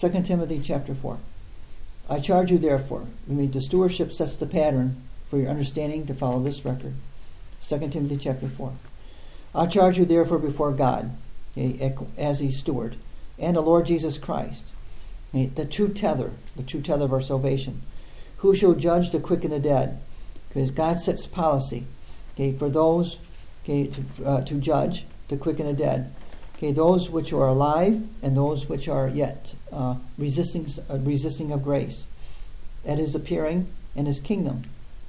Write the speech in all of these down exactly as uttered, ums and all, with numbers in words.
Second Timothy chapter four. I charge you therefore, I mean, the stewardship sets the pattern for your understanding to follow this record. Second Timothy chapter four. I charge you therefore before God, okay, as a steward, and the Lord Jesus Christ, okay, the true tether, the true tether of our salvation, who shall judge the quick and the dead, because God sets policy, okay, for those, okay, to uh, to judge the quick and the dead, okay, those which are alive and those which are yet uh, resisting uh, resisting of grace, at His appearing and His kingdom.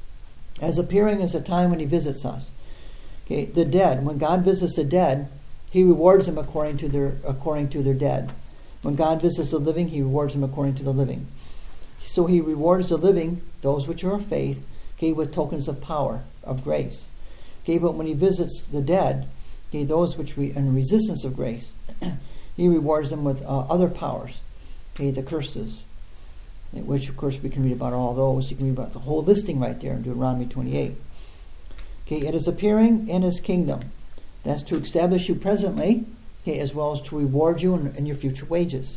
As appearing is a time when He visits us. Okay, the dead. When God visits the dead, He rewards them according to their according to their dead. When God visits the living, He rewards them according to the living. So He rewards the living, those which are of faith, okay, with tokens of power, of grace. Okay, but when He visits the dead, okay, those which are in resistance of grace, He rewards them with uh, other powers, okay, the curses, which of course we can read about all those. You can read about the whole listing right there in Deuteronomy twenty-eight. Okay, it is appearing in His kingdom. That's to establish you presently, okay, as well as to reward you in, in your future wages.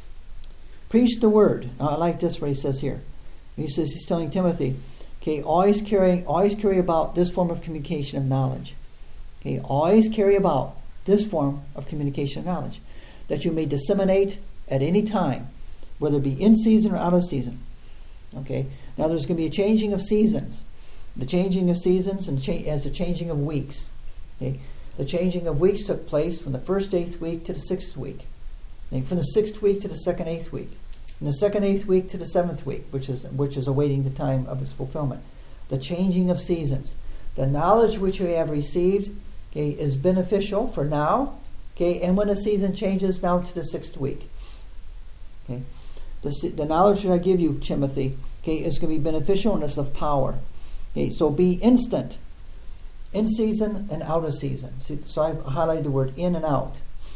Preach the word. Now, I like this what he says here. He says he's telling Timothy, okay, always carry, always carry about this form of communication of knowledge. Okay, always carry about this form of communication of knowledge, that you may disseminate at any time, whether it be in season or out of season. Okay, now there's going to be a changing of seasons. The changing of seasons and cha- as the changing of weeks. Okay? The changing of weeks took place from the first eighth week to the sixth week. Okay? From the sixth week to the second eighth week. From the second eighth week to the seventh week, which is which is awaiting the time of its fulfillment. The changing of seasons. The knowledge which you have received, okay, is beneficial for now. Okay, and when the season changes now to the sixth week. Okay. The, the knowledge that I give you, Timothy, okay, is going to be beneficial and it's of power. Okay, so be instant, in season and out of season. See, so I highlighted the word in and out.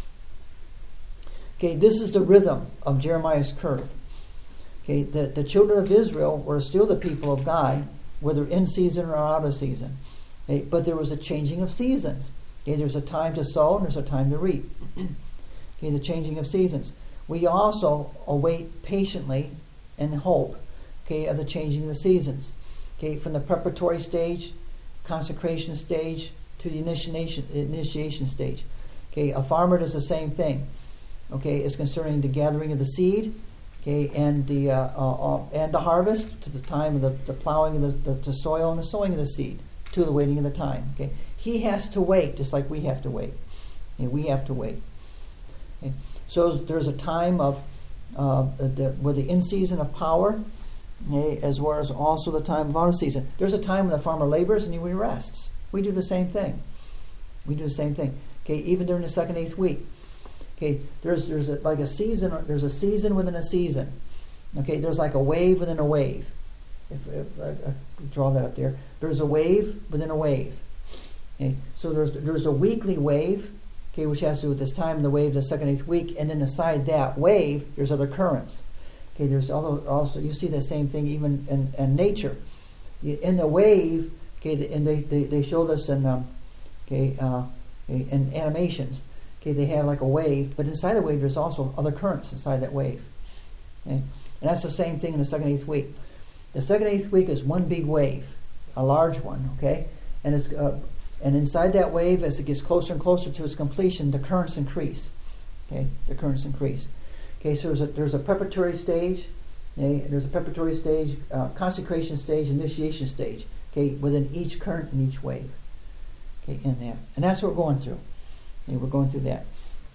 Okay, this is the rhythm of Jeremiah's curve. Okay, the, the children of Israel were still the people of God, whether in season or out of season. Okay, but there was a changing of seasons. Okay, there's a time to sow and there's a time to reap. Okay, the changing of seasons. We also await patiently and hope, okay, of the changing of the seasons. Okay, from the preparatory stage, consecration stage, to the initiation initiation stage. Okay, a farmer does the same thing. Okay, it's concerning the gathering of the seed, okay, and the uh, uh, uh, and the harvest, to the time of the, the plowing of the, the, the soil and the sowing of the seed, to the waiting of the time. Okay, he has to wait, just like we have to wait. Okay, we have to wait. Okay. So there's a time of uh, the, with the in season of power. Okay, as well as also the time of out of season. There's a time when the farmer labors and he rests. We do the same thing. We do the same thing. Okay, even during the second eighth week. Okay, there's there's a, like a season. There's a season within a season. Okay, there's like a wave within a wave. If, if I, I draw that up there, there's a wave within a wave. Okay, so there's there's a weekly wave. Okay, which has to do with this time in the wave, the second eighth week, and then aside that wave, there's other currents. Okay, there's also, you see the same thing even in, in nature. In the wave, okay, and they, they, they showed us in, um, okay, uh, in animations, okay, they have like a wave, but inside the wave there's also other currents inside that wave. Okay? And that's the same thing in the second eighth week. The second eighth week is one big wave, a large one, okay? And it's uh, and inside that wave, as it gets closer and closer to its completion, the currents increase. Okay, the currents increase. Okay, so there's a, there's a preparatory stage, okay, there's a preparatory stage, uh, consecration stage, initiation stage, okay, within each current and each wave, okay, in there. And that's what we're going through. Okay, we're going through that.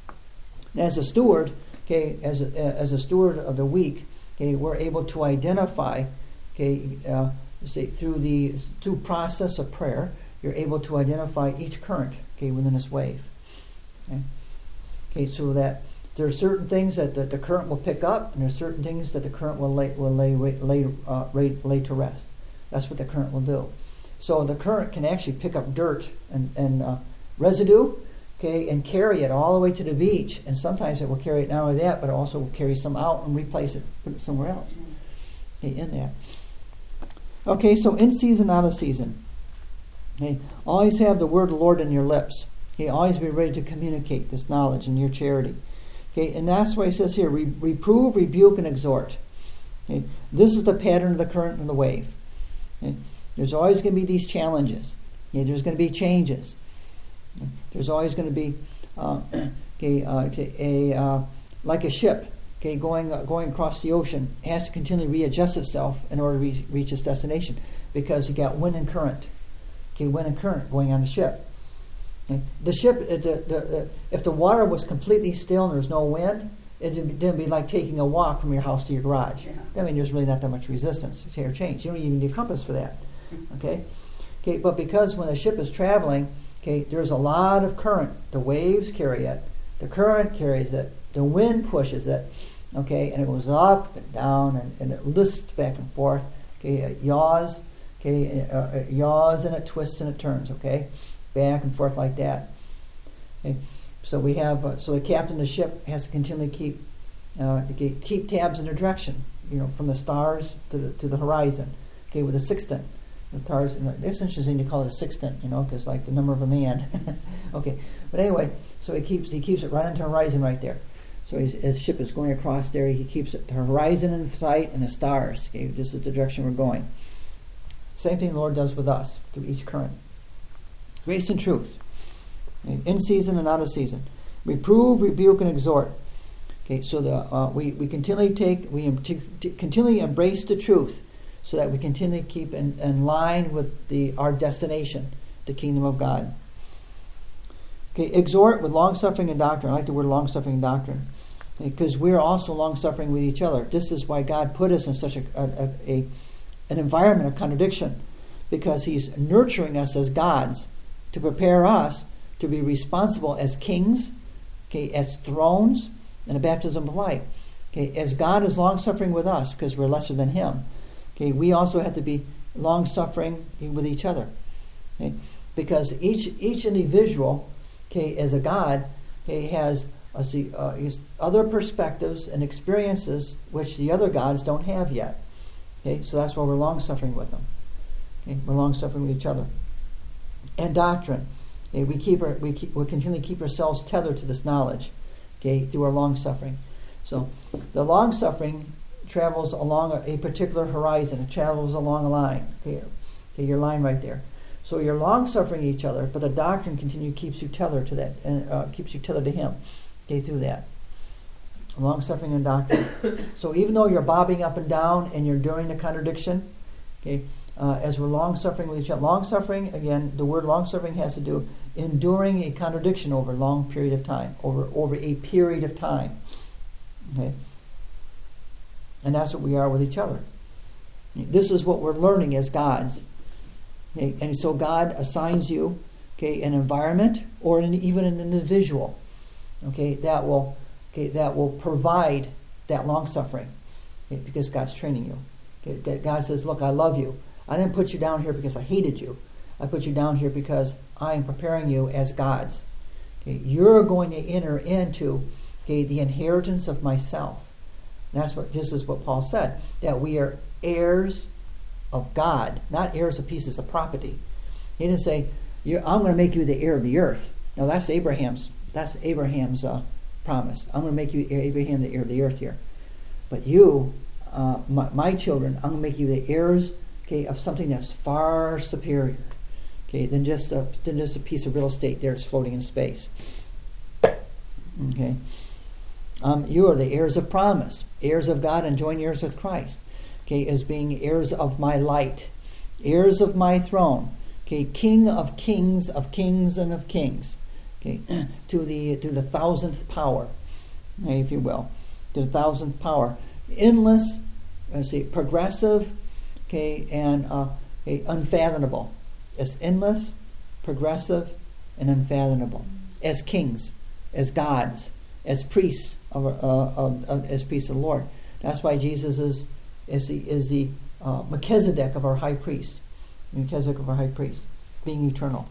And as a steward, okay, as a, uh, as a steward of the week, okay, we're able to identify, okay, uh, say through the through process of prayer, you're able to identify each current, okay, within this wave. Okay, okay, so that there are certain things that the, the current will pick up, and there are certain things that the current will lay will lay lay uh, lay, lay to rest. That's what the current will do. So the current can actually pick up dirt and and uh, residue, okay, and carry it all the way to the beach. And sometimes it will carry it not only that, but it also will carry some out and replace it, put it somewhere else. Okay, in there. Okay, so in season, out of season. Okay, always have the word of the Lord in your lips. Okay, always be ready to communicate this knowledge and your charity. Okay, and that's why it says here, re- reprove, rebuke, and exhort. Okay, this is the pattern of the current and the wave. Okay, there's always going to be these challenges. Okay, there's going to be changes. Okay, there's always going to be uh, okay, uh, a uh, like a ship. Okay, going uh, going across the ocean, it has to continually readjust itself in order to re- reach its destination, because you got wind and current. Okay, wind and current going on the ship. Okay, the ship, uh, the, the, the, if the water was completely still and there's no wind, it would be like taking a walk from your house to your garage. Yeah. I mean, there's really not that much resistance to or change. You don't even need a compass for that. Okay, okay, but because when a ship is traveling, okay, there's a lot of current. The waves carry it. The current carries it. The wind pushes it, okay, and it goes up and down, and, and it lists back and forth, okay, it yaws, okay, uh, it yaws and it twists and it turns, okay, back and forth like that. Okay, so we have, uh, so the captain of the ship has to continually keep, uh, to keep tabs in the direction, you know, from the stars to the to the horizon, okay, with a sextant. The stars, it's interesting to call it a sextant, you know, because like the number of a man, okay, but anyway, so he keeps he keeps it right onto the horizon right there. So his, his ship is going across there. He keeps it, the horizon in sight and the stars. Okay, this is the direction we're going. Same thing the Lord does with us through each current. Grace and truth. Okay, in season and out of season. Reprove, rebuke, and exhort. Okay, so the uh, we, we continually take, we t- t- continually embrace the truth so that we continually keep in, in line with the our destination, the kingdom of God. Okay, exhort with long-suffering and doctrine. I like the word long-suffering and doctrine. Because we're also long-suffering with each other. This is why God put us in such a, a, a an environment of contradiction, because He's nurturing us as gods to prepare us to be responsible as kings, okay, as thrones, and a baptism of light. Okay, as God is long-suffering with us because we're lesser than Him, okay, we also have to be long-suffering with each other. Okay, because each each individual, okay, as a god, okay, has Uh, see, uh, other perspectives and experiences which the other gods don't have yet. Okay, so that's why we're long-suffering with them. Okay, we're long-suffering with each other. And doctrine. Okay, we keep our, we keep, we continually keep ourselves tethered to this knowledge. Okay, through our long-suffering. So the long-suffering travels along a, a particular horizon. It travels along a line. Okay, okay, your line right there. So you're long-suffering each other, but the doctrine continue keeps you tethered to that, and uh, keeps you tethered to Him. Okay, through that. Long-suffering and doctrine. So even though you're bobbing up and down and you're doing the contradiction, okay, uh, as we're long-suffering with each other. Long-suffering, again, the word long-suffering has to do enduring a contradiction over a long period of time, over, over a period of time. Okay? And that's what we are with each other. This is what we're learning as gods. Okay? And so God assigns you, okay, an environment or an, even an individual. Okay, that will, okay, that will provide that long suffering, okay, because God's training you. Okay, God says, "Look, I love you. I didn't put you down here because I hated you. I put you down here because I am preparing you as gods. Okay, you're going to enter into, okay, the inheritance of myself." And that's what this is what Paul said, that we are heirs of God, not heirs of pieces of property. He didn't say, You're, "I'm going to make you the heir of the earth." No, that's Abraham's. That's Abraham's uh, promise. I'm going to make you Abraham the heir of the earth here. But you, uh, my, my children, I'm going to make you the heirs, okay, of something that's far superior, okay, than just a than just a piece of real estate there that's floating in space. Okay, um, you are the heirs of promise, heirs of God, and joint heirs with Christ. Okay, as being heirs of my light, heirs of my throne. Okay, King of kings, of kings, and of kings. Okay, to the to the thousandth power, okay, if you will, to the thousandth power, endless, let's see, progressive, okay, and uh, okay, unfathomable. It's endless, progressive, and unfathomable. As kings, as gods, as priests of, uh, of, of as priests of the Lord. That's why Jesus is is the is the uh, Melchizedek of our high priest, Melchizedek of our high priest, being eternal.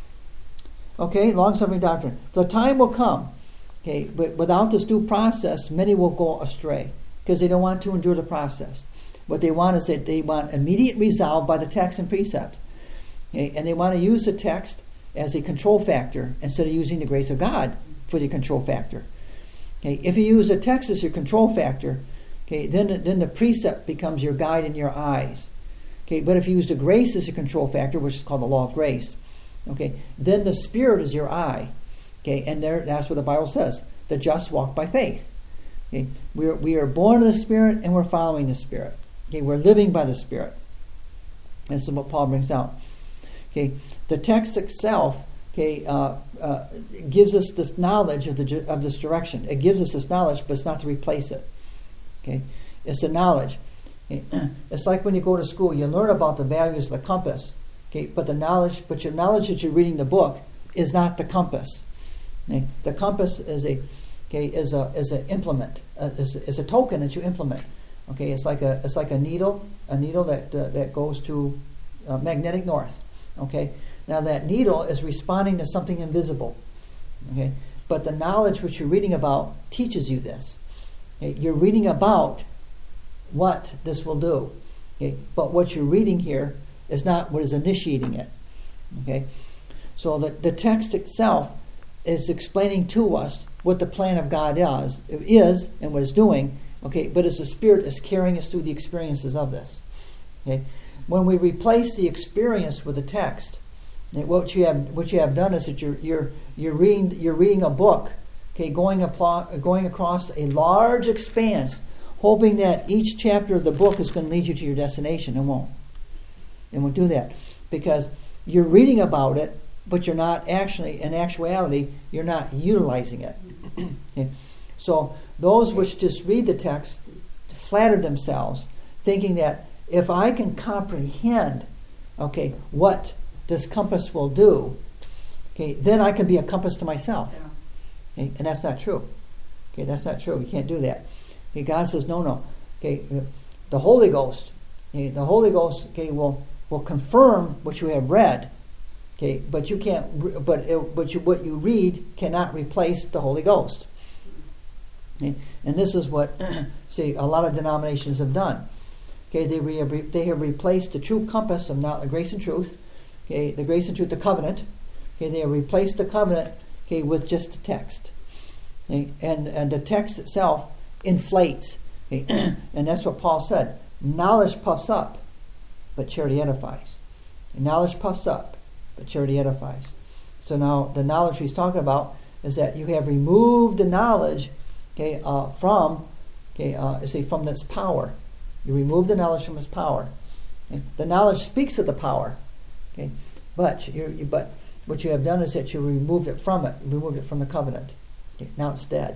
Okay, long-suffering doctrine. The time will come, okay, but without this due process, many will go astray because they don't want to endure the process. What they want is that they want immediate resolve by the text and precept, okay, and they want to use the text as a control factor instead of using the grace of God for the control factor. Okay, if you use the text as your control factor, okay, then then the precept becomes your guide in your eyes. Okay, but if you use the grace as a control factor, which is called the law of grace, okay, then the Spirit is your eye. Okay, and there that's what the Bible says: the just walk by faith. Okay, we are we are born of the Spirit and we're following the Spirit. Okay, we're living by the Spirit. This is what Paul brings out. Okay, the text itself, okay, uh, uh, gives us this knowledge of the of this direction. It gives us this knowledge, but it's not to replace it. Okay, it's the knowledge. Okay? It's like when you go to school, you learn about the values of the compass. Okay, but the knowledge, but your knowledge that you're reading the book is not the compass. Okay? The compass is a, okay, is a is an implement. Uh, is is a token that you implement. Okay, it's like a it's like a needle, a needle that uh, that goes to uh, magnetic north. Okay, now that needle is responding to something invisible. Okay, but the knowledge which you're reading about teaches you this. Okay? You're reading about what this will do. Okay, but what you're reading here is not what is initiating it. Okay, so the the text itself is explaining to us what the plan of God is, is and what it's doing. Okay, but as the Spirit is carrying us through the experiences of this. Okay, when we replace the experience with the text, what you have what you have done is that you're you're you're reading you're reading a book. Okay, going aplo- going across a large expanse, hoping that each chapter of the book is going to lead you to your destination. It won't. It won't do that because you're reading about it, but you're not actually, in actuality, you're not utilizing it. Okay? So those which just read the text flatter themselves, thinking that if I can comprehend, okay, what this compass will do, okay, then I can be a compass to myself. Yeah. Okay? And that's not true. Okay, that's not true. You can't do that. Okay, God says, no, no. Okay, the Holy Ghost, okay, the Holy Ghost, okay, will will confirm what you have read. Okay, but you can't. But it, but you, what you read cannot replace the Holy Ghost. Okay? And this is what see a lot of denominations have done. Okay, they re, they have replaced the true compass of not grace and truth. Okay, the grace and truth, the covenant. Okay, they have replaced the covenant. Okay, with just the text. Okay, and and the text itself inflates. Okay? And that's what Paul said. Knowledge puffs up, but charity edifies. Knowledge puffs up, but charity edifies. So now the knowledge he's talking about is that you have removed the knowledge, okay, uh, from, okay, uh, say from its power. You remove the knowledge from its power. Okay? The knowledge speaks of the power, okay, but you, you but what you have done is that you removed it from it, removed it from the covenant. Okay? Now it's dead.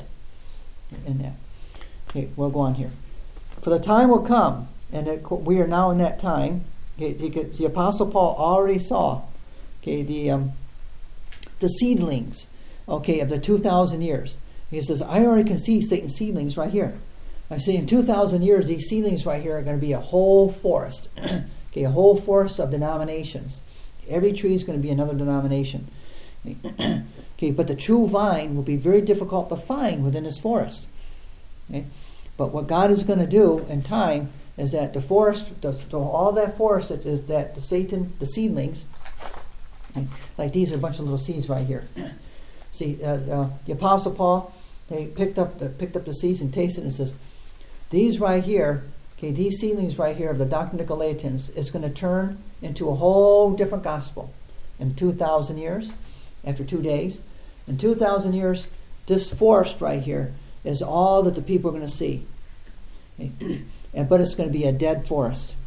In that. Okay, we'll go on here. For the time will come, and it, we are now in that time. Okay, the, the Apostle Paul already saw, okay, the um, the seedlings, okay, of the two thousand years. He says, I already can see Satan's seedlings right here. I see in two thousand years, these seedlings right here are going to be a whole forest, okay, a whole forest of denominations. Every tree is going to be another denomination. Okay, but the true vine will be very difficult to find within this forest. Okay? But what God is going to do in time is that the forest, the, the, all that forest that is that the Satan, the seedlings, okay, like these are a bunch of little seeds right here. See, uh, uh, the Apostle Paul, they picked up the picked up the seeds and tasted it and says, these right here, okay, these seedlings right here of the Doctrine of Nicolaitans is going to turn into a whole different gospel in two thousand years. After two days, in two thousand years, this forest right here is all that the people are going to see. Okay? And, but it's going to be a dead forest.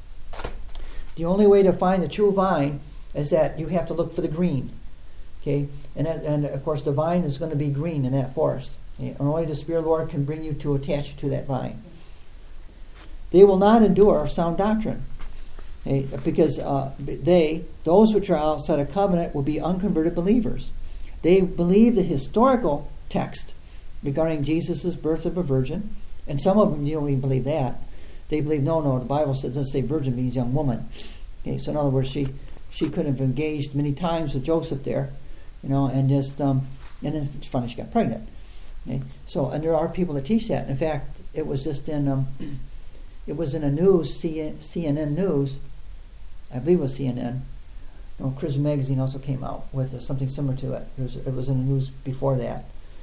The only way to find the true vine is that you have to look for the green. Okay, and that, and of course the vine is going to be green in that forest. Okay? And only the Spirit of the Lord can bring you to attach you to that vine. They will not endure sound doctrine. Okay, because uh, they, those which are outside of covenant, will be unconverted believers. They believe the historical text regarding Jesus' birth of a virgin, and some of them, you don't even believe that. They believe, no, no, the Bible says, doesn't say virgin means young woman. Okay, so in other words, she she could have engaged many times with Joseph there, you know, and just um, and then finally she got pregnant. Okay, so and there are people that teach that. In fact, it was just in um, it was in a news C N N news. I believe it was C N N. You know, Christian Magazine also came out with uh, something similar to it. It was, it was in the news before that.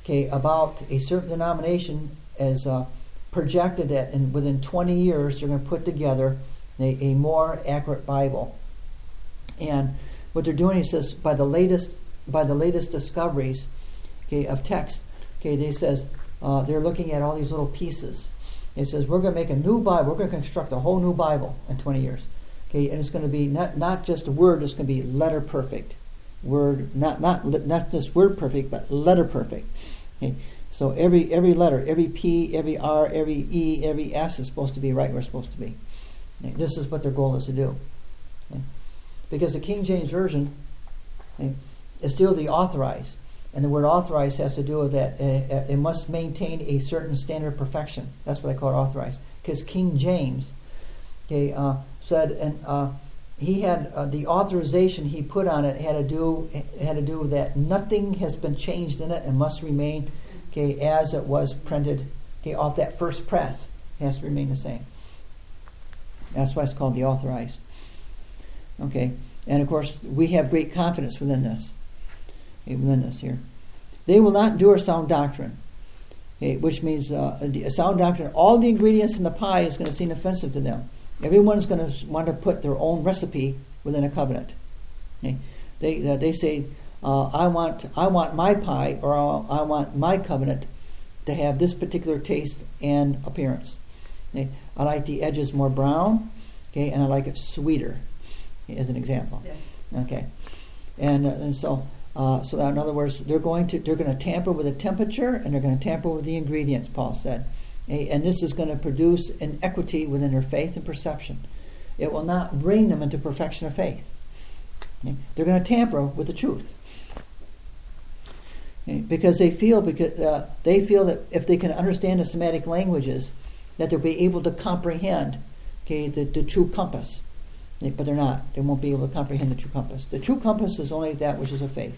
okay, about a certain denomination as uh, projected that in within twenty years they're going to put together a, a more accurate Bible. And what they're doing, he says, by the latest by the latest discoveries, okay, of text, okay, they says uh, they're looking at all these little pieces. It says we're going to make a new Bible. We're going to construct a whole new Bible in twenty years. Okay, and it's going to be not not just a word. It's going to be letter perfect. Word not not not just word perfect, but letter perfect. Okay, so every every letter, every P, every R, every E, every S is supposed to be right where it's supposed to be. Okay, this is what their goal is to do. Okay, because the King James Version, okay, is still the authorized, and the word authorized has to do with that uh, it must maintain a certain standard of perfection. That's what they call it, authorized. Because King James, okay, uh, said and. Uh, He had uh, the authorization he put on it had to do had to do with that nothing has been changed in it and must remain, okay, as it was printed, okay, off that first press. It has to remain the same. That's why it's called the authorized. Okay, and of course we have great confidence within this, okay, within this here. They will not endure sound doctrine, okay, which means uh, a sound doctrine. All the ingredients in the pie is going to seem offensive to them. Everyone is going to want to put their own recipe within a covenant. Okay? They uh, they say, uh, I want I want my pie, or I want my covenant to have this particular taste and appearance. Okay? I like the edges more brown, okay, and I like it sweeter, okay, as an example. Yeah. Okay, and uh, and so uh, so that in other words, they're going to they're going to tamper with the temperature, and they're going to tamper with the ingredients. Paul said. And this is going to produce an equity within their faith and perception. It will not bring them into perfection of faith. Okay? They're going to tamper with the truth, okay? Because they feel because uh, they feel that if they can understand the Semitic languages, that they'll be able to comprehend, okay, the, the true compass. Okay? But they're not. They won't be able to comprehend the true compass. The true compass is only that which is of faith.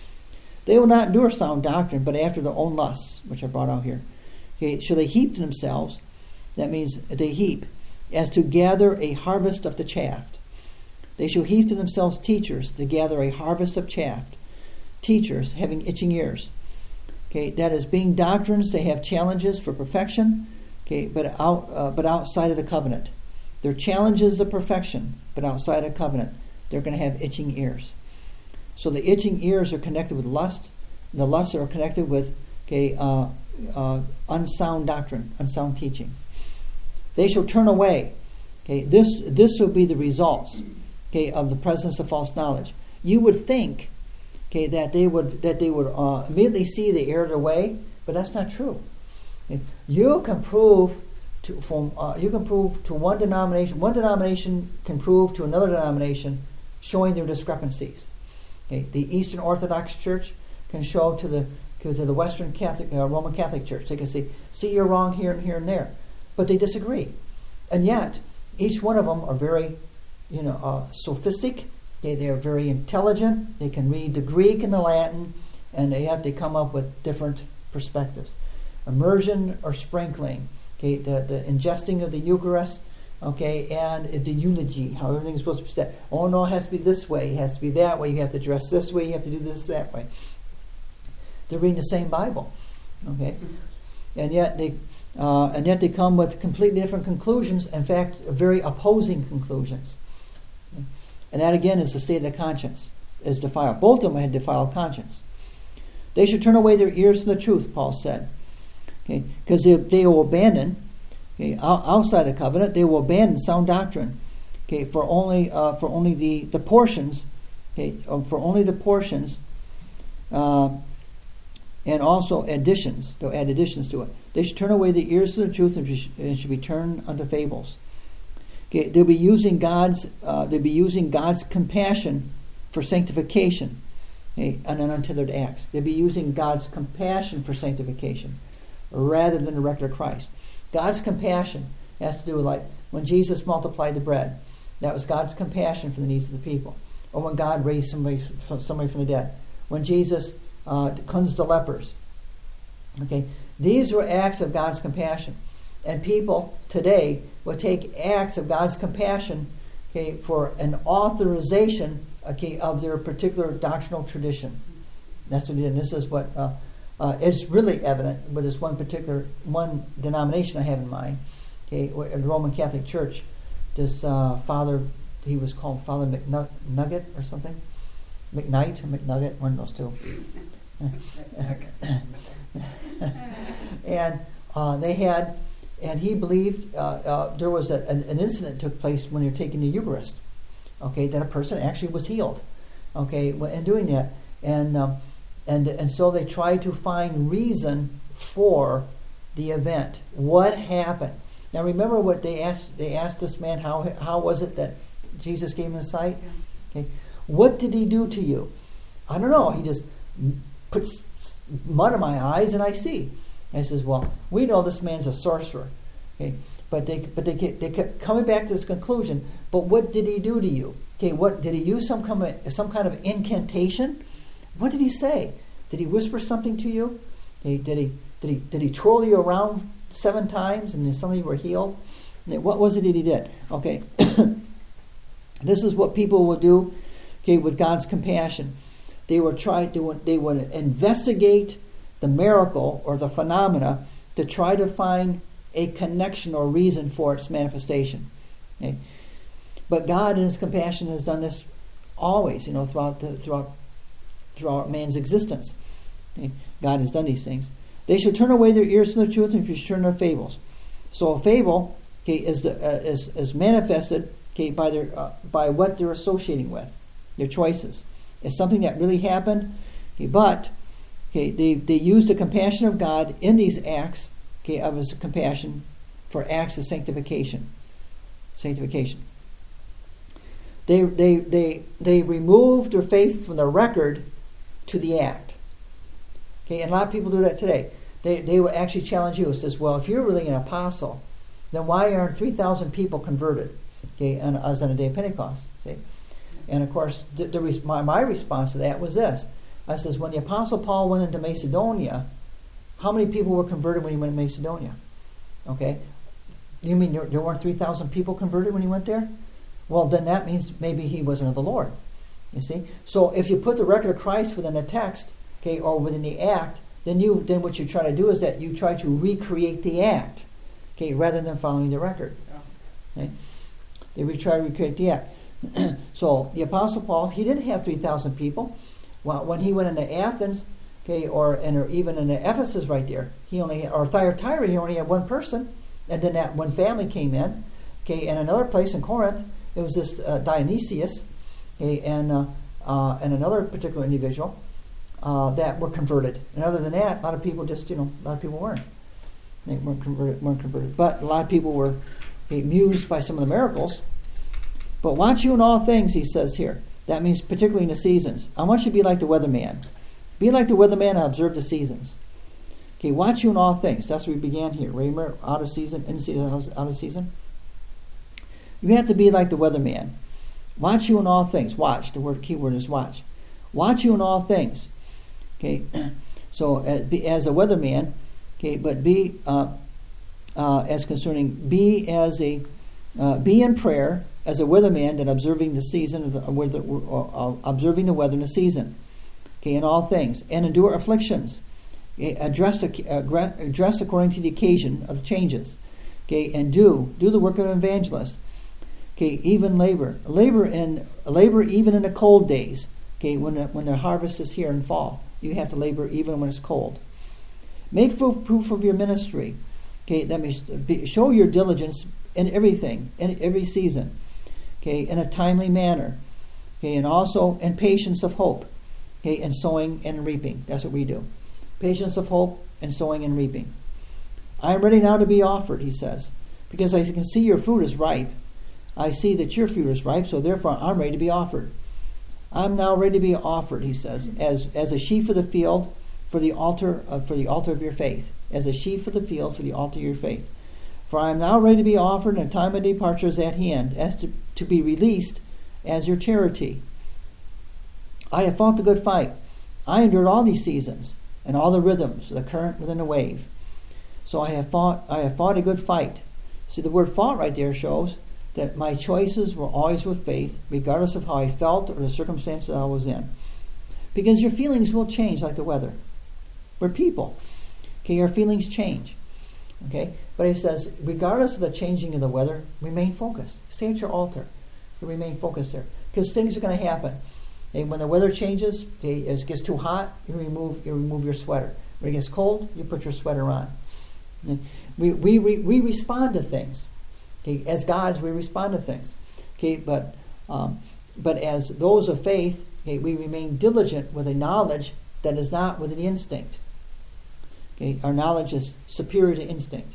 They will not endure sound doctrine, but after their own lusts, which are brought out here. Okay, so they heap to themselves, that means they heap, as to gather a harvest of the chaff. They shall heap to themselves teachers to gather a harvest of chaff. Teachers having itching ears. Okay, that is, being doctrines, they have challenges for perfection, okay, but out uh, but outside of the covenant. Their challenges of perfection, but outside of covenant, they're going to have itching ears. So the itching ears are connected with lust, and the lusts are connected with, okay, uh, Uh, unsound doctrine, unsound teaching. They shall turn away. Okay, this this will be the results, okay, of the presence of false knowledge. You would think, okay, that they would that they would uh, immediately see the erred away, but that's not true. Okay? You can prove to from uh, you can prove to one denomination. One denomination can prove to another denomination, showing their discrepancies. Okay, the Eastern Orthodox Church can show to the to the Western Catholic, uh, Roman Catholic Church. They can say, see, you're wrong here and here and there. But they disagree. And yet, each one of them are very, you know, uh, sophistic. They, they are very intelligent. They can read the Greek and the Latin, and they have to come up with different perspectives. Immersion or sprinkling, okay, the, the ingesting of the Eucharist, okay, and the eulogy, how everything's supposed to be said. Oh, no, it has to be this way. It has to be that way. You have to dress this way. You have to do this that way. They're reading the same Bible, okay, and yet they uh, and yet they come with completely different conclusions. In fact, very opposing conclusions, okay? And that again is the state of the conscience is defiled. Both of them had defiled conscience. They should turn away their ears from the truth, Paul said, okay, because they, they will abandon, okay, outside the covenant, they will abandon sound doctrine, okay, for only uh, for only the the portions, okay, for only the portions. Uh, And also additions, they'll add additions to it. They should turn away the ears to the truth and should be turned unto fables. Okay, they'll be using God's, uh, they'll be using God's compassion for sanctification, okay, and then unto their acts. They'll be using God's compassion for sanctification, rather than the record of Christ. God's compassion has to do with, like when Jesus multiplied the bread, that was God's compassion for the needs of the people. Or when God raised somebody, somebody from the dead. When Jesus Uh, cleansed the lepers. Okay, these were acts of God's compassion, and people today will take acts of God's compassion, okay, for an authorization, okay, of their particular doctrinal tradition. That's what he did. And this is what uh, Uh, it's really evident with this one particular, one denomination I have in mind. Okay, in the Roman Catholic Church, this uh, father, he was called Father McNugget or something. McKnight or McNugget, one of those two. and uh, they had, and he believed uh, uh, there was a, an, an incident took place when they were taking the Eucharist. Okay, that a person actually was healed. Okay, in doing that, and um, and and so they tried to find reason for the event. What happened? Now remember what they asked. They asked this man, how how was it that Jesus gave him the sight? Okay, what did he do to you? I don't know. He just puts mud in my eyes and I see. And he says, well, we know this man's a sorcerer. Okay, but they but they kept, they kept coming back to this conclusion. But what did he do to you? Okay, what did he use some kind of some kind of incantation? What did he say? Did he whisper something to you? Okay, did he did he did he twirl you around seven times and then suddenly you were healed? What was it that he did? Okay, this is what people will do. Okay, with God's compassion, they would try to they would investigate the miracle or the phenomena to try to find a connection or reason for its manifestation. Okay. But God in His compassion has done this always, you know, throughout the, throughout throughout man's existence. Okay? God has done these things. They should turn away their ears from the truth and should turn their fables. So a fable, okay, is the, uh, is is manifested, okay, by their uh, by what they're associating with, their choices. It's something that really happened, okay, but okay, they they use the compassion of God in these acts, okay, of His compassion for acts of sanctification, sanctification. They, they, they, they remove their faith from the record to the act. Okay, and a lot of people do that today. They, they will actually challenge you. It says, well, if you're really an apostle, then why aren't three thousand people converted? Okay, on, as on a day of Pentecost. See? And of course, the, the, my, my response to that was this. I says, when the Apostle Paul went into Macedonia, how many people were converted when he went to Macedonia? Okay, you mean there, there weren't three thousand people converted when he went there? Well, then that means maybe he wasn't of the Lord. You see? So if you put the record of Christ within a text, okay, or within the act, then you then what you try to do is that you try to recreate the act, okay, rather than following the record. Okay? They re- try to recreate the act. So the Apostle Paul, he didn't have three thousand people. Well, when he went into Athens, okay, or and or even into Ephesus right there, he only had, or Thyatira, he only had one person, and then that one family came in, okay, and another place in Corinth. It was this uh, Dionysius, okay, and uh, uh, and another particular individual uh, that were converted. And other than that, a lot of people just, you know, a lot of people weren't. They weren't converted. weren't converted. But a lot of people were okay, amused by some of the miracles. But watch you in all things, he says here. That means particularly in the seasons. I want you to be like the weatherman. Be like the weatherman and observe the seasons. Okay, watch you in all things. That's where we began here. Remember, out of season, in season, out of season. You have to be like the weatherman. Watch you in all things. Watch. The word key word is watch. Watch you in all things. Okay. So uh, be, as a weatherman, okay, but be uh, uh, as concerning be as a uh, be in prayer as a weatherman and observing the season of the, weather, uh, observing the weather in the season. Okay, in all things, and endure afflictions. Okay, address uh, address according to the occasion of the changes. Okay, and do do the work of an evangelist. Okay, even labor, labor in labor even in the cold days. Okay, when the, when the harvest is here in fall, you have to labor even when it's cold. Make full proof of your ministry. Okay, that means be, show your diligence in everything, in every season. Okay, in a timely manner. Okay, and also in patience of hope. Okay, and sowing and reaping. That's what we do. Patience of hope and sowing and reaping. I am ready now to be offered, he says, because I can see your fruit is ripe. I see that your fruit is ripe, so therefore I'm ready to be offered. I'm now ready to be offered, he says, as as a sheaf of the field for the altar uh, for the altar of your faith, as a sheaf of the field for the altar of your faith. For I am now ready to be offered, and time of departure is at hand, as to, to be released as your charity. I have fought the good fight. I endured all these seasons and all the rhythms, the current within the wave. So I have fought. I have fought a good fight. See, the word "fought" right there shows that my choices were always with faith, regardless of how I felt or the circumstances I was in. Because your feelings will change like the weather. We're people. Okay, our feelings change. Okay, but he says, regardless of the changing of the weather, remain focused. Stay at your altar. Remain focused there, because things are going to happen. Okay, when the weather changes, okay, it gets too hot, you remove you remove your sweater. When it gets cold, you put your sweater on. Okay? We we we we respond to things. Okay, as gods, we respond to things. Okay, but um, but as those of faith, okay, we remain diligent with a knowledge that is not with the instinct. Okay, our knowledge is superior to instinct.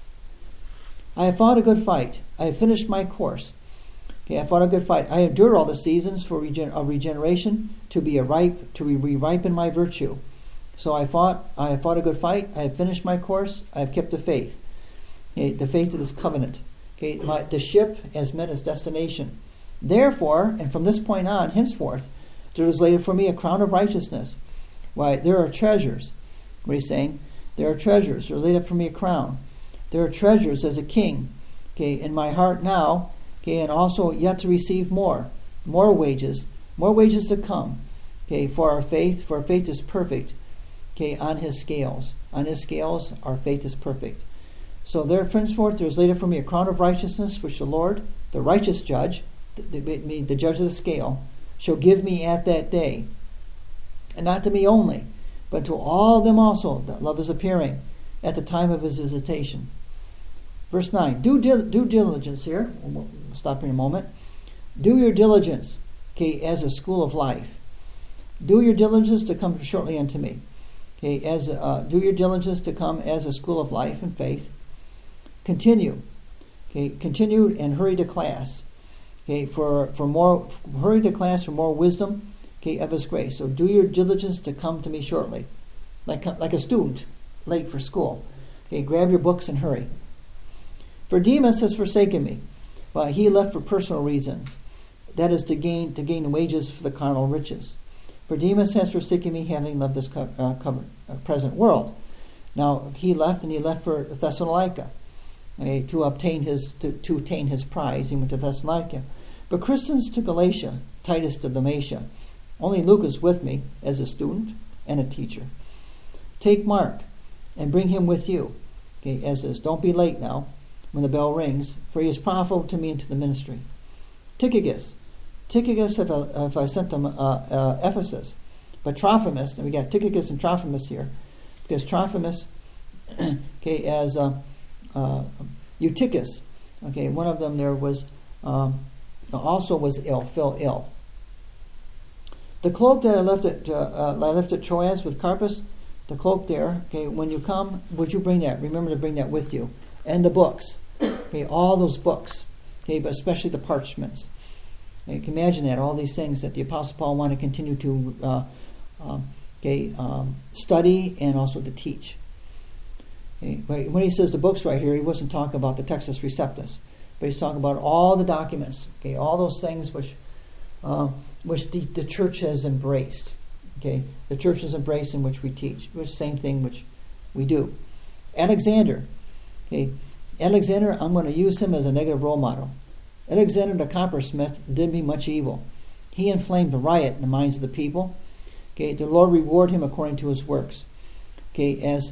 I have fought a good fight. I have finished my course. Okay, I fought a good fight. I endured all the seasons for regen- of regeneration to be a ripe to re- ripen my virtue. So I fought. I have fought a good fight. I have finished my course. I have kept the faith. Okay, the faith of this covenant. Okay, my, the ship has met its destination. Therefore, and from this point on, henceforth, there is laid for me a crown of righteousness. Why, there are treasures. What he's saying, there are treasures. There are laid up for me a crown. There are treasures as a king. Okay, in my heart now. Okay, and also yet to receive more, more wages, more wages to come. Okay, for our faith, for our faith is perfect. Okay, on his scales, on his scales, our faith is perfect. So there, henceforth, there is laid up for me a crown of righteousness, which the Lord, the righteous judge, the, the, the judge of the scale, shall give me at that day, and not to me only, but to all them also that love is appearing at the time of his visitation. Verse nine, do dil- due diligence here. We'll stop here in a moment. Do your diligence, okay, as a school of life. Do your diligence to come shortly unto me. Okay, as a, uh, do your diligence to come as a school of life and faith. Continue, okay, continue and hurry to class. Okay, for for more hurry to class for more wisdom, okay, of his grace. So do your diligence to come to me shortly, like like a student late for school. Okay, grab your books and hurry. For Demas has forsaken me, but he left for personal reasons. That is to gain to gain wages for the carnal riches. For Demas has forsaken me, having loved this co- uh, co- uh, present world. Now he left, and he left for Thessalonica, okay, to obtain his to, to attain his prize. He went to Thessalonica. But Christians to Galatia, Titus to Dalmatia. Only Luke is with me as a student and a teacher. Take Mark and bring him with you. Okay, as this, don't be late now when the bell rings, for he is profitable to me into the ministry. Tychicus, Tychicus have, uh, have I sent them uh, uh, Ephesus, but Trophimus, and we got Tychicus and Trophimus here, because Trophimus, okay, as uh, uh, Eutychus, okay, one of them there was um, also was ill, fell ill. The cloak that I left at uh, uh, I left at Troas with Carpus, the cloak there. Okay, when you come, would you bring that? Remember to bring that with you, and the books. Okay, all those books. Okay, but especially the parchments. You can imagine that, all these things that the Apostle Paul wanted to continue to uh, um, okay, um, study and also to teach. Okay, but when he says the books right here, he wasn't talking about the Textus Receptus, but he's talking about all the documents, okay, all those things which uh, which the, the church has embraced. Okay, the church has embraced in which we teach, which is the same thing which we do. Alexander, okay, Alexander, I'm going to use him as a negative role model. Alexander the coppersmith did me much evil. He inflamed a riot in the minds of the people. Okay, the Lord reward him according to his works. Okay, as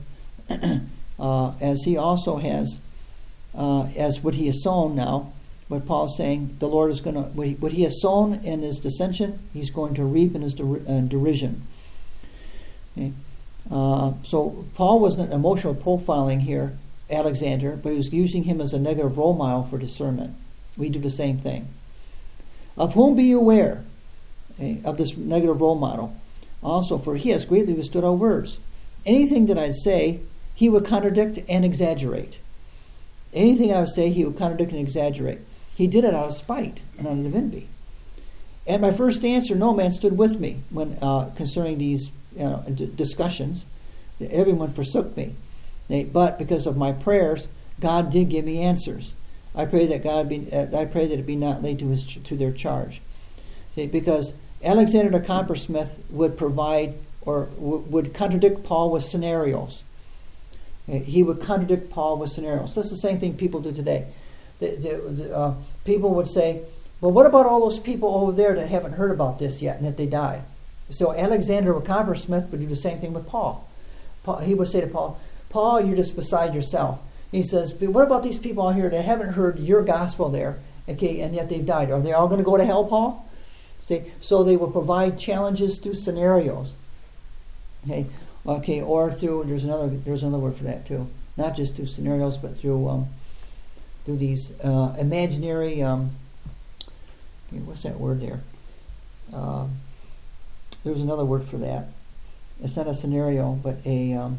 uh, as he also has, uh, as what he has sown now, what Paul's saying, the Lord is going to, what he, what he has sown in his dissension, he's going to reap in his der- uh, derision. Okay. Uh, so Paul wasn't emotional profiling here Alexander, but he was using him as a negative role model for discernment. We do the same thing. Of whom be you aware, okay, of this negative role model? Also, for he has greatly withstood our words. Anything that I'd say, he would contradict and exaggerate. Anything I would say, he would contradict and exaggerate. He did it out of spite and out of envy. At my first answer, no man stood with me when uh, concerning these you know, d- discussions. Everyone forsook me. But because of my prayers, God did give me answers. I pray that God be. Uh, I pray that it be not laid to his to their charge. See, because Alexander the coppersmith would provide or w- would contradict Paul with scenarios. He would contradict Paul with scenarios. That's the same thing people do today. The, the, the, uh, people would say, "Well, what about all those people over there that haven't heard about this yet and that they died?" So Alexander the coppersmith would do the same thing with Paul. Paul, he would say to Paul, Paul, you're just beside yourself. He says, but what about these people out here that haven't heard your gospel there, okay, and yet they've died? Are they all going to go to hell, Paul? See, so they will provide challenges through scenarios, okay, okay, or through there's another there's another word for that too, not just through scenarios, but through um, through these uh, imaginary um, okay, what's that word there? Um, there's another word for that. It's not a scenario, but a um,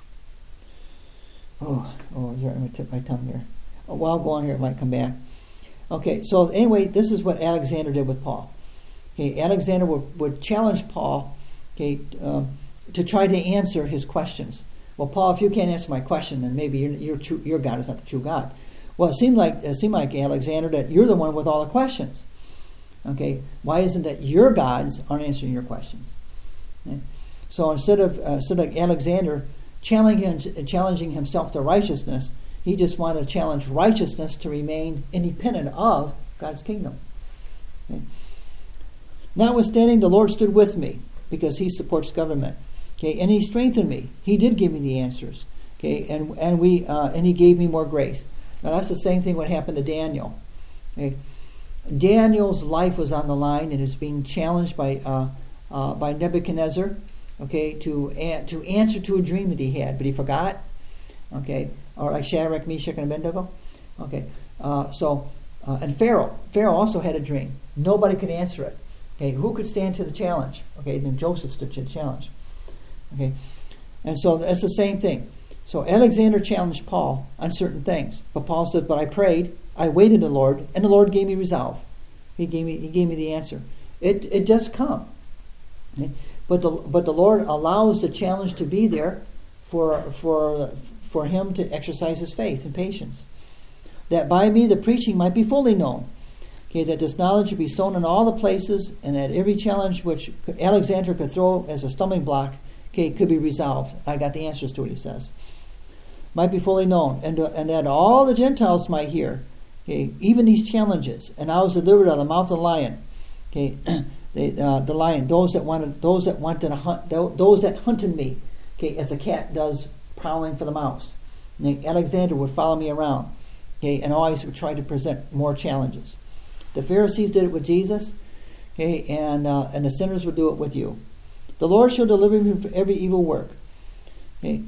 oh oh, I'm going to tip my tongue here. Oh, well, I'll go on here. It might come back. Okay, so anyway, this is what Alexander did with Paul. Okay, Alexander would, would challenge Paul, okay, um, to try to answer his questions. Well, Paul, if you can't answer my question, then maybe your your, true, your God is not the true God. Well, it seemed like it seemed like Alexander that you're the one with all the questions. Okay, why isn't that your gods aren't answering your questions? Okay? So instead of uh, instead of Alexander challenging challenging himself to righteousness, he just wanted to challenge righteousness to remain independent of God's kingdom. Okay? Notwithstanding, the Lord stood with me because He supports government. Okay, and He strengthened me. He did give me the answers. Okay, and and we uh, and He gave me more grace. Now that's the same thing what happened to Daniel. Okay, Daniel's life was on the line and is being challenged by uh, uh, by Nebuchadnezzar. Okay, to a- to answer to a dream that he had, but he forgot. Okay, or like Shadrach, Meshach, and Abednego. Okay, uh, so uh, and Pharaoh, Pharaoh also had a dream. Nobody could answer it. Okay, who could stand to the challenge? Okay, then Joseph stood to the challenge. Okay, and so that's the same thing. So Alexander challenged Paul on certain things, but Paul said, "But I prayed, I waited the Lord, and the Lord gave me resolve. He gave me, He gave me the answer. It it does come, okay? but the but the Lord allows the challenge to be there for for for him to exercise his faith and patience, that by me the preaching might be fully known." Okay, that this knowledge would be sown in all the places, and that every challenge which Alexander could throw as a stumbling block, okay, could be resolved. I got the answers to it, he says. Might be fully known, and uh, and that all the Gentiles might hear, okay, even these challenges. And I was delivered out of the mouth of the lion, okay, the uh, the lion. Those that wanted, those that wanted to hunt, those that hunted me, okay, as a cat does prowling for the mouse. And Alexander would follow me around, okay, and always would try to present more challenges. The Pharisees did it with Jesus, okay, and uh, and the sinners would do it with you. The Lord shall deliver me from every evil work. Okay,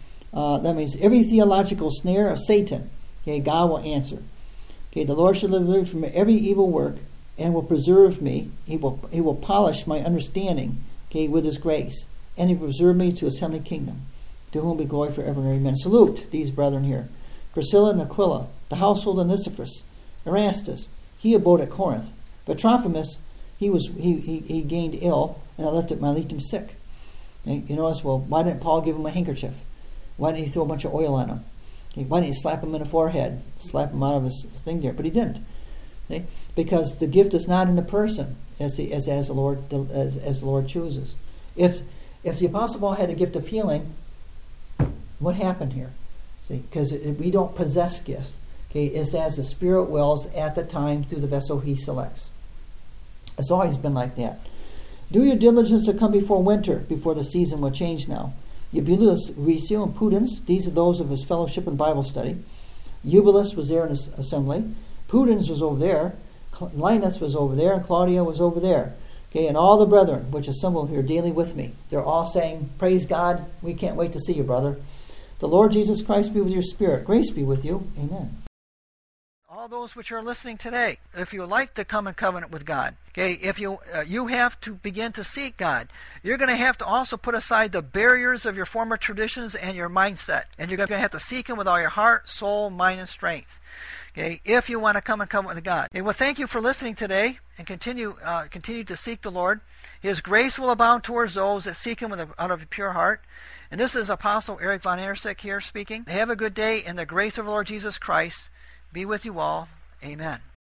uh, that means every theological snare of Satan, okay, God will answer. Okay, the Lord shall deliver me from every evil work and will preserve me. He will He will polish my understanding, okay, with His grace, and He will preserve me to His heavenly kingdom, to whom be glory forever and amen. Salute these brethren here, Priscilla and Aquila, the household of Onesiphorus, Erastus. He abode at Corinth, but Trophimus, he was he, he, he gained ill, and I left him, I left him sick. Okay, you notice, well, why didn't Paul give him a handkerchief? Why didn't he throw a bunch of oil on him? Okay, why didn't he slap him in the forehead, slap him out of his thing there? But he didn't, okay? Because the gift is not in the person, as the as as the Lord as, as the Lord chooses. If if the Apostle Paul had the gift of healing, what happened here? See, because we don't possess gifts. Okay, it's as the Spirit wills at the time through the vessel He selects. It's always been like that. Do your diligence to come before winter, before the season will change now. Eubulus, Recio, and Pudens, these are those of his fellowship and Bible study. Eubulus was there in his assembly. Pudens was over there. Linus was over there, and Claudia was over there. Okay, and all the brethren which assemble here daily with me, they're all saying, "Praise God, we can't wait to see you, brother. The Lord Jesus Christ be with your spirit. Grace be with you. Amen." All those which are listening today, if you like to come in covenant with God, okay, if you uh, you have to begin to seek God, you're going to have to also put aside the barriers of your former traditions and your mindset, and you're going to have to seek Him with all your heart, soul, mind, and strength. Okay, if you want to come in covenant with God. Okay, well, thank you for listening today, and continue uh, continue to seek the Lord. His grace will abound towards those that seek Him with a, out of a pure heart. And this is Apostle Eric Von Ersick here speaking. Have a good day, and the grace of the Lord Jesus Christ be with you all. Amen.